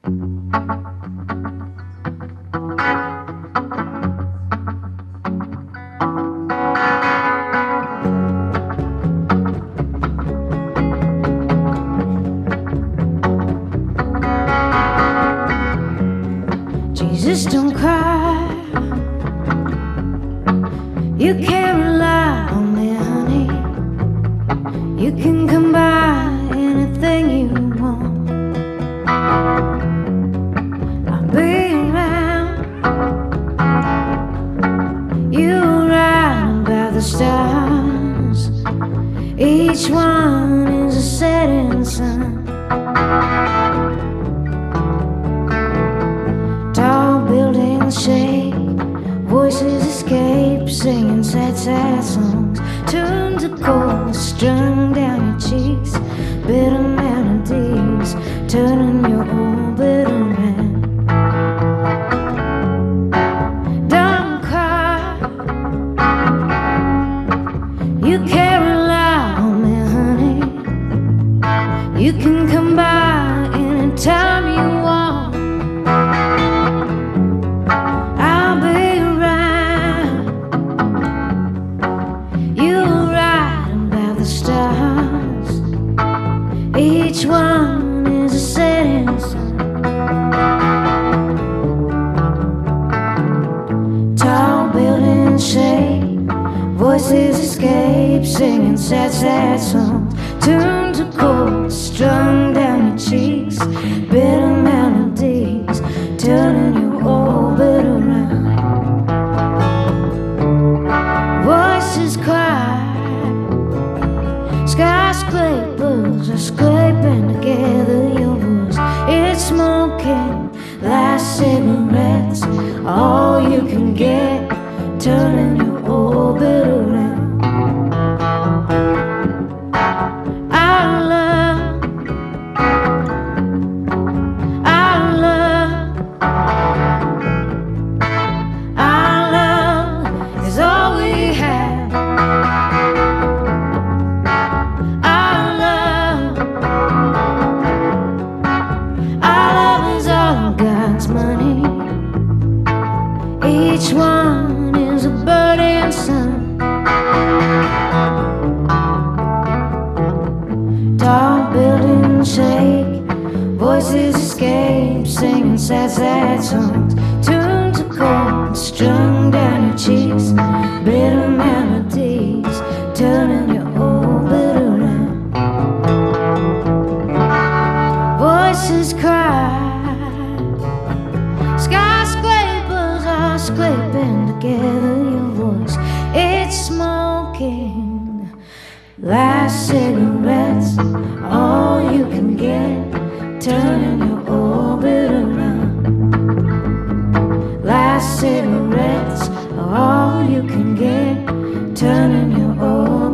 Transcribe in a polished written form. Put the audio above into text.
Jesus, don't cry. You can't rely on me, honey. You can come by anything you want. I'll be around. You ride by the stars. Each one is a setting sun. Tall buildings shake, voices escape, singing sad, sad songs. Tunes of cold strung down your cheeks, bitter melodies turning your orbit around. Don't cry. You can't rely on me, honey. You can come by anytime you want. Each one is a setting sun. Tall buildings shake, voices escape, singing sad, sad songs. Tunes of cold strung down your cheeks, bitter melodies turning your orbit around. Voices cry, skyscrapers are scraping together your voice. It's smoking, last cigarettes, all you can get, turning your orbit around. Our love is all we have. Money. Each one is a burning sun. Tall buildings shake, voices escape, singing sad, sad songs. Tunes of cold strung down your cheeks, bitter melodies turning your orbit around. Voices cry, skyscrapers are scraping together your voice. It's smoking, last cigarettes, all you can get, turning your orbit around. Last cigarettes, all you can get, turning your orbit around.